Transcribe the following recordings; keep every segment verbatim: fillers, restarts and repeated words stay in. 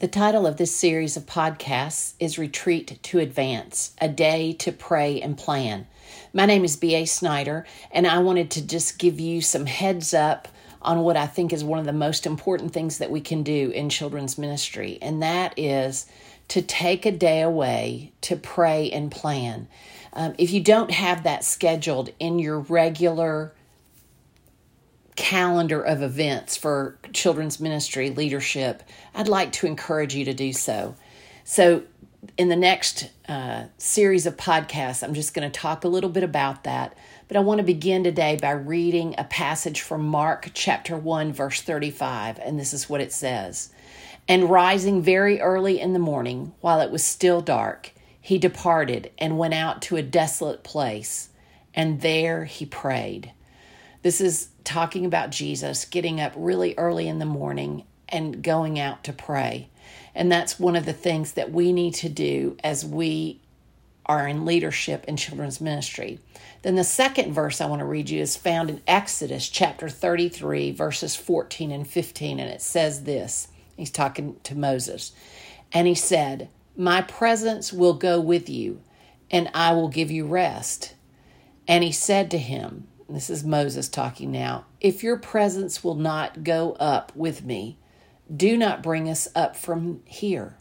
The title of this series of podcasts is Retreat to Advance, a day to pray and plan. My name is B A Snyder, and I wanted to just give you some heads up on what I think is one of the most important things that we can do in children's ministry, and that is to take a day away to pray and plan. Um, if you don't have that scheduled in your regular calendar of events for children's ministry leadership, I'd like to encourage you to do so. So in the next uh, series of podcasts, I'm just going to talk a little bit about that. But I want to begin today by reading a passage from Mark chapter one, verse thirty-five. And this is what it says. And rising very early in the morning, while it was still dark, he departed and went out to a desolate place. And there he prayed. This is talking about Jesus getting up really early in the morning and going out to pray. And that's one of the things that we need to do as we are in leadership in children's ministry. Then the second verse I want to read you is found in Exodus chapter thirty-three, verses fourteen and fifteen. And it says this. He's talking to Moses. And he said, "My presence will go with you, and I will give you rest." And he said to him, this is Moses talking now, "If your presence will not go up with me, do not bring us up from here."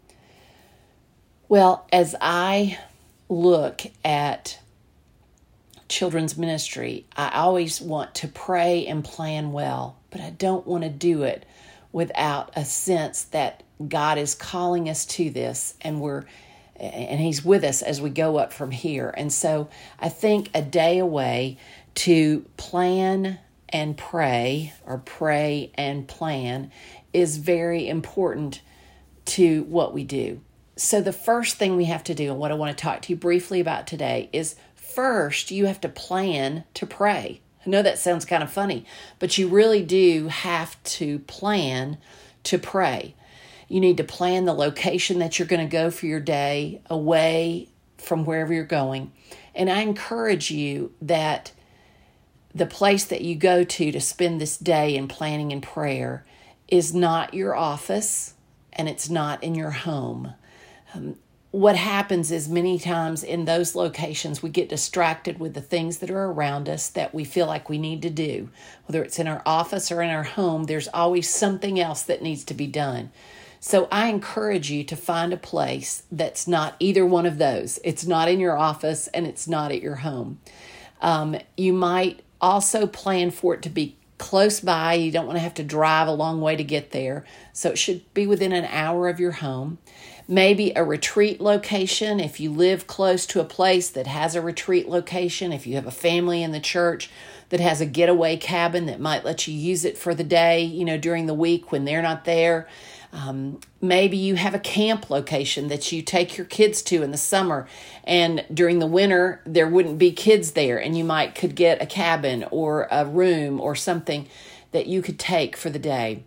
Well, as I look at children's ministry, I always want to pray and plan well, but I don't want to do it without a sense that God is calling us to this and we're and He's with us as we go up from here. And so I think a day away to plan and pray, or pray and plan, is very important to what we do. So the first thing we have to do, and what I want to talk to you briefly about today, is first you have to plan to pray. I know that sounds kind of funny, but you really do have to plan to pray. You need to plan the location that you're going to go for your day away from wherever you're going. And I encourage you that the place that you go to to spend this day in planning and prayer is not your office, and it's not in your home. Um, what happens is many times in those locations, we get distracted with the things that are around us that we feel like we need to do. Whether it's in our office or in our home, there's always something else that needs to be done. So I encourage you to find a place that's not either one of those. It's not in your office and it's not at your home. Um, you might also plan for it to be close by. You don't want to have to drive a long way to get there. So it should be within an hour of your home. Maybe a retreat location. If you live close to a place that has a retreat location, if you have a family in the church that has a getaway cabin that might let you use it for the day, you know, during the week when they're not there. Um, maybe you have a camp location that you take your kids to in the summer, and during the winter there wouldn't be kids there, and you might could get a cabin or a room or something that you could take for the day.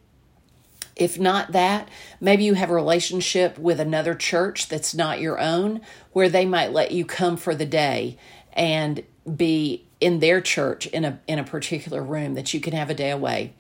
If not that, maybe you have a relationship with another church that's not your own, where they might let you come for the day and be in their church in a in a particular room that you can have a day away.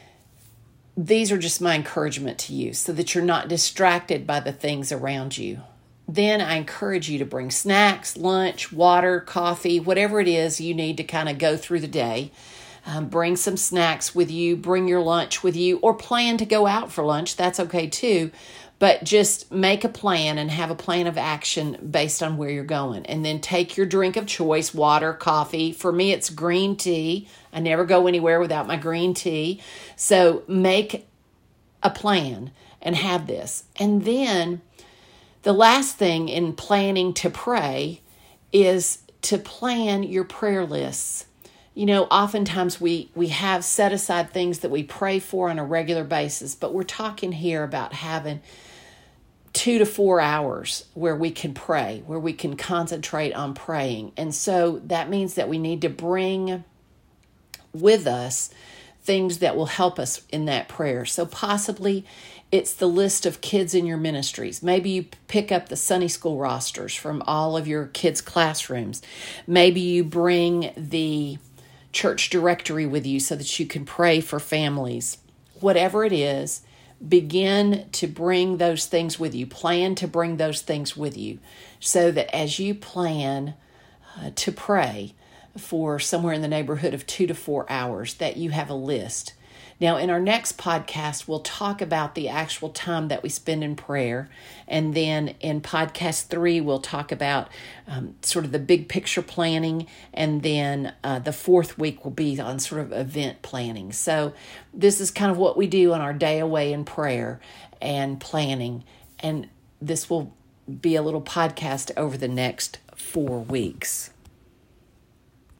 These are just my encouragement to you so that you're not distracted by the things around you. Then I encourage you to bring snacks, lunch, water, coffee, whatever it is you need to kind of go through the day. Um, bring some snacks with you, bring your lunch with you, or plan to go out for lunch. That's okay too. But just make a plan and have a plan of action based on where you're going. And then take your drink of choice, water, coffee. For me, it's green tea. I never go anywhere without my green tea. So make a plan and have this. And then the last thing in planning to pray is to plan your prayer lists. You know, oftentimes we, we have set aside things that we pray for on a regular basis, but we're talking here about having two to four hours where we can pray, where we can concentrate on praying. And so that means that we need to bring with us things that will help us in that prayer. So possibly it's the list of kids in your ministries. Maybe you pick up the Sunday school rosters from all of your kids' classrooms. Maybe you bring the church directory with you so that you can pray for families. Whatever it is, begin to bring those things with you. Plan to bring those things with you so that as you plan uh, to pray for somewhere in the neighborhood of two to four hours, that you have a list. Now, in our next podcast, we'll talk about the actual time that we spend in prayer. And then in podcast three, we'll talk about um, sort of the big picture planning. And then uh, the fourth week will be on sort of event planning. So this is kind of what we do on our day away in prayer and planning. And this will be a little podcast over the next four weeks.